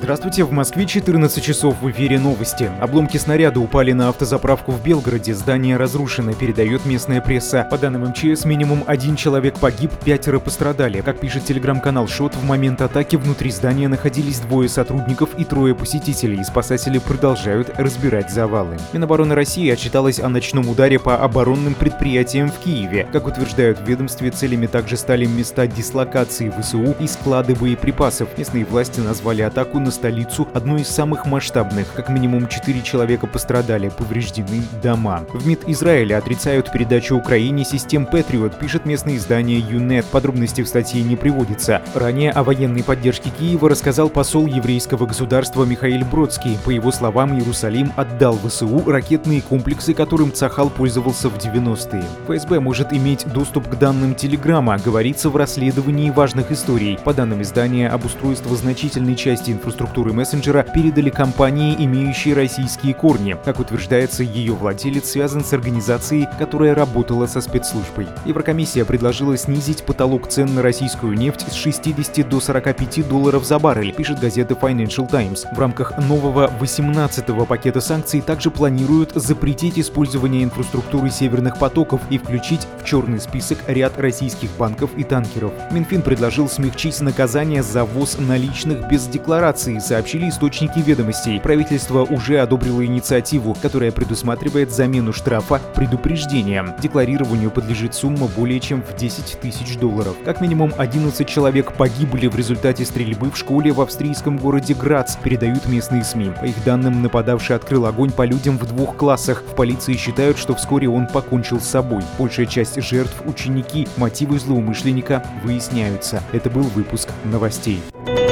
Здравствуйте, в Москве 14 часов, в эфире новости. Обломки снаряда упали на автозаправку в Белгороде, здание разрушено, передает местная пресса. По данным МЧС, минимум 1 человек погиб, 5 пострадали. Как пишет телеграм-канал ШОТ, в момент атаки внутри здания находились 2 сотрудников и 3 посетителей. Спасатели продолжают разбирать завалы. Минобороны России отчиталась о ночном ударе по оборонным предприятиям в Киеве. Как утверждают в ведомстве, целями также стали места дислокации ВСУ и склады боеприпасов. Местные власти назвали атаку на столицу одной из самых масштабных. Как минимум 4 человека пострадали, повреждены дома. В МИД Израиля отрицают передачу Украине систем Patriot, пишет местное издание Юнет. Подробности в статье не приводятся. Ранее о военной поддержке Киева рассказал посол еврейского государства Михаил Бродский. По его словам, Иерусалим отдал ВСУ ракетные комплексы, которым Цахал пользовался в 90-е. ФСБ может иметь доступ к данным Телеграма, говорится в расследовании важных историй. По данным издания, обустройство значительной части инфраструктуры мессенджера передали компании, имеющие российские корни. Как утверждается, ее владелец связан с организацией, которая работала со спецслужбой. Еврокомиссия предложила снизить потолок цен на российскую нефть с 60 до 45 долларов за баррель, пишет газета Financial Times. В рамках нового 18-го пакета санкций также планируют запретить использование инфраструктуры северных потоков и включить в черный список ряд российских банков и танкеров. Минфин предложил смягчить наказание за ввоз наличных без декларации, сообщили источники ведомостей. Правительство уже одобрило инициативу, которая предусматривает замену штрафа предупреждением. Декларированию подлежит сумма более чем в 10 тысяч долларов. Как минимум 11 человек погибли в результате стрельбы в школе в австрийском городе Грац, передают местные СМИ. По их данным, нападавший открыл огонь по людям в 2 классах. В полиции считают, что вскоре он покончил с собой. Большая часть жертв — ученики. Мотивы злоумышленника выясняются. Это был выпуск новостей.